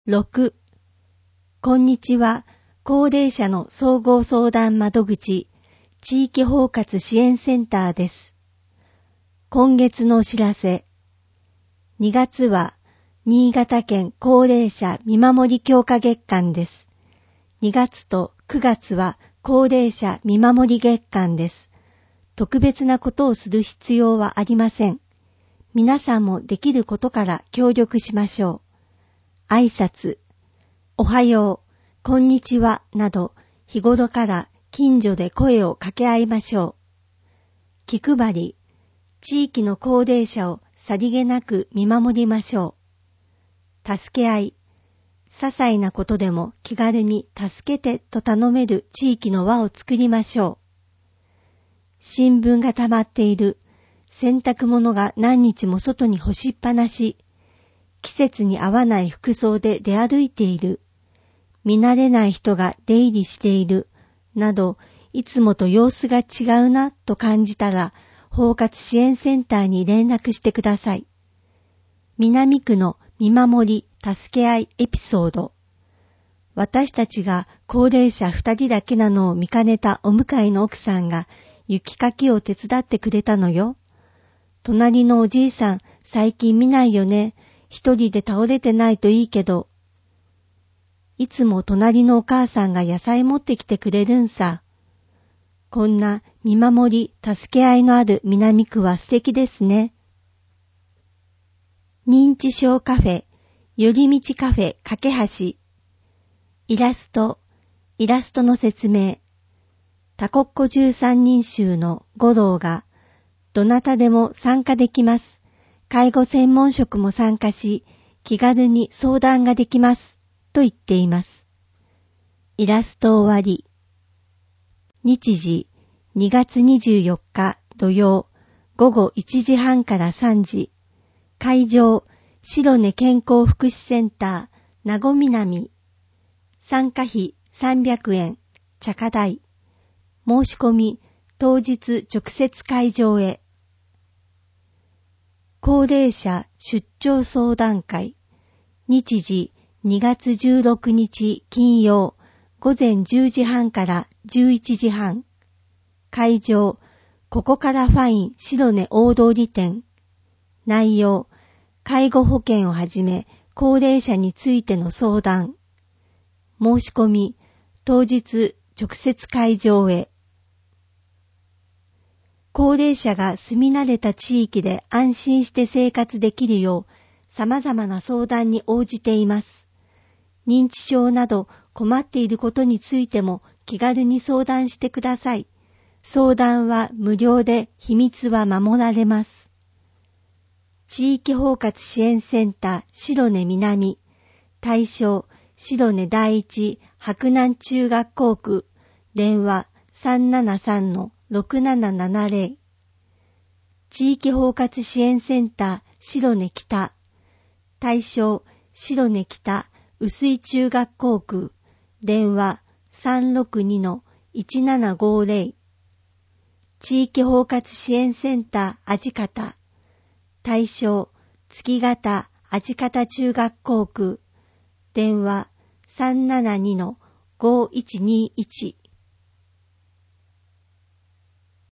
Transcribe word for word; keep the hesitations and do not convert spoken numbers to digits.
ろく. こんにちは。高齢者の総合相談窓口、地域包括支援センターです。今月のお知らせ。にがつは、新潟県高齢者見守り強化月間です。にがつとくがつは高齢者見守り月間です。特別なことをする必要はありません。皆さんもできることから協力しましょう。挨拶、おはよう、こんにちはなど日頃から近所で声を掛け合いましょう。気配り、地域の高齢者をさりげなく見守りましょう。助け合い、些細なことでも気軽に助けてと頼める地域の輪を作りましょう。新聞が溜まっている、洗濯物が何日も外に干しっぱなし、季節に合わない服装で出歩いている、見慣れない人が出入りしている、など、いつもと様子が違うなと感じたら、包括支援センターに連絡してください。南区の見守り助け合いエピソード。私たちが高齢者二人だけなのを見かねたお迎えの奥さんが雪かきを手伝ってくれたのよ。隣のおじいさん最近見ないよね。一人で倒れてないといいけど。いつも隣のお母さんが野菜持ってきてくれるんさ。こんな見守り助け合いのある南区は素敵ですね。認知症カフェ、寄り道カフェ架け橋。イラスト、イラストの説明。タコッコじゅうさんにん衆の五郎が、どなたでも参加できます。介護専門職も参加し、気軽に相談ができます。と言っています。イラスト終わり。日時、にがつにじゅうよっか土曜、ごごいちじはんからさんじ。会場、白根健康福祉センター、名護南。参加費さんびゃくえん、茶課代。申し込み、当日直接会場へ。高齢者出張相談会。日時、にがつじゅうろくにち金曜、ごぜんじゅうじはんからじゅういちじはん。会場、ここからファイン白根大通店。内容、介護保険をはじめ、高齢者についての相談。申し込み、当日直接会場へ。高齢者が住み慣れた地域で安心して生活できるよう、様々な相談に応じています。認知症など困っていることについても気軽に相談してください。相談は無料で秘密は守られます。地域包括支援センター白根南。対象白根第一白南中学校区。電話 さんななさんのろくななななぜろ。地域包括支援センター白根北。対象白根北薄井中学校区。電話 さんろくにのいちななごぜろ。地域包括支援センター味方。対象月形味方中学校区。電話 さんななにのごいちにいち。